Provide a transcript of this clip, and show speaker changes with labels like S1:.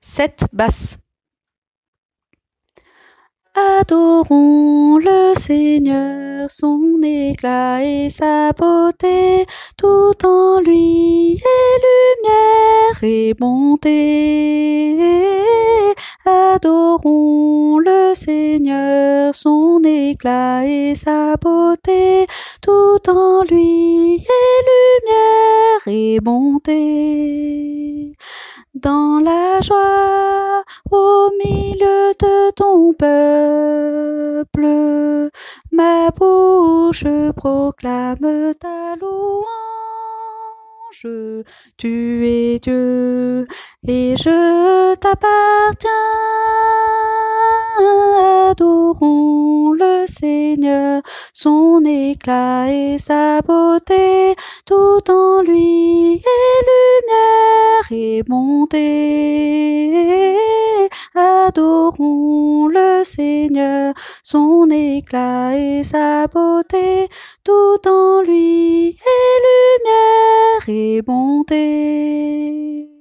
S1: 7 basses. Adorons le Seigneur, son éclat et sa beauté, tout en lui est lumière et bonté. Adorons le Seigneur, son éclat et sa beauté, tout en lui est lumière et bonté. Dans la joie, au milieu de ton peuple, ma bouche proclame ta louange. Tu es Dieu et je t'appartiens. Adorons le Seigneur, son éclat et sa beauté, tout en lui est lumière et bonté. Adorons le Seigneur, son éclat et sa beauté, tout en lui est lumière et bonté.